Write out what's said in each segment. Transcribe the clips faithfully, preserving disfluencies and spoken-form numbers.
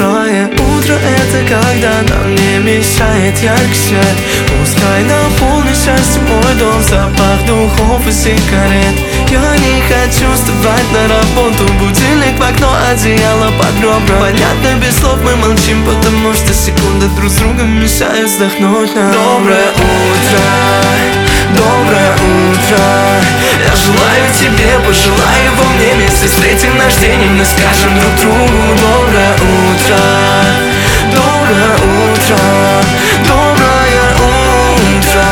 доброе утро — это когда нам не мешает яркий свет. Пускай наполнит счастьем мой дом запах духов и сигарет. Я не хочу вставать на работу, будильник в окно, одеяло под ребра. Понятно, без слов мы молчим, потому что секунды друг с другом мешают вздохнуть нам. Доброе утро, доброе утро. Я желаю тебе, пожелаю во мне вместе встретим наш день, и мы скажем друг другу доброе утро, доброе утро, доброе утро,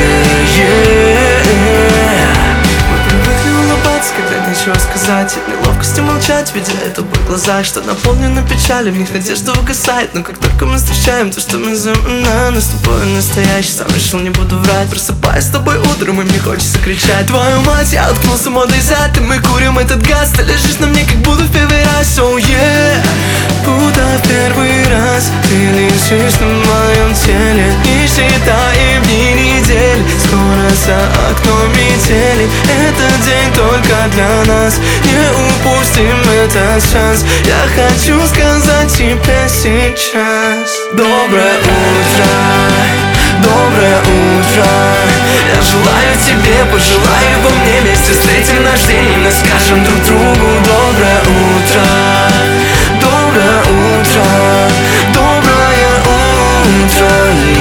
yeah-yeah. Мы привыкли улыбаться, когда нечего сказать, от неловкости молчать, видя это в глазах, что наполнено печалью, в них надежда угасает. Но как только мы встречаем то, что мы зовем на нас, тобой настоящий, сам решил, не буду врать. Просыпаясь с тобой утром, и мне хочется кричать: твою мать, я уткнулся модой зад, и мы курим этот газ. Ты лежишь на мне, как будто в первый раз, oh yeah. Будто в первый раз ты лежишь на моем теле, не считаем дни, недели, скоро за окном метели. Этот день только для нас, не упустим этот шанс. Я хочу сказать тебе сейчас доброе утро, доброе утро. Я желаю тебе, пожелаю во мне вместе встретим наш день, и мы скажем друг другу доброе утро, доброе утро, доброе утро,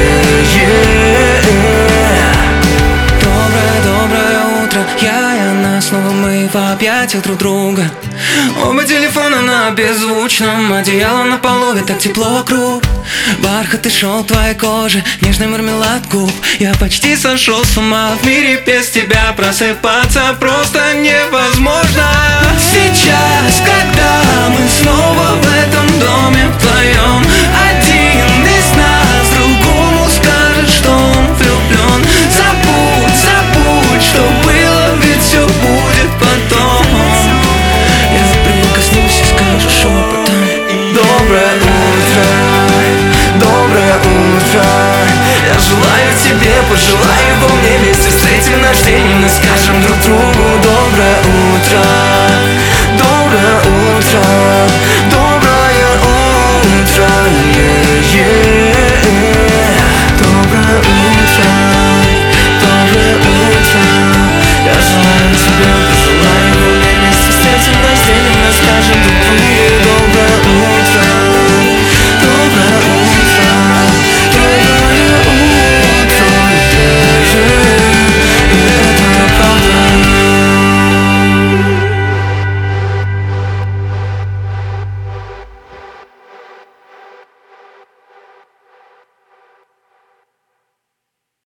yeah-yeah. Доброе, доброе утро, я и она, снова мы в объятиях друг друга. Оба телефона на беззвучном, одеяло на полу, ведь так тепло вокруг. Бархат и шелк твоей кожи, нежный мармелад губ. Я почти сошел с ума, в мире без тебя просыпаться просто невозможно. Сейчас, когда мы снова в этом доме вдвоем, один из нас другому скажет, что он влюблен. Забудь, забудь, что было, ведь все будет потом. Я прикоснусь и скажу шепотом доброе утро, доброе утро. Я желаю тебе, пожелаю во мне вместе встретим наш день, и мы скажем друг другу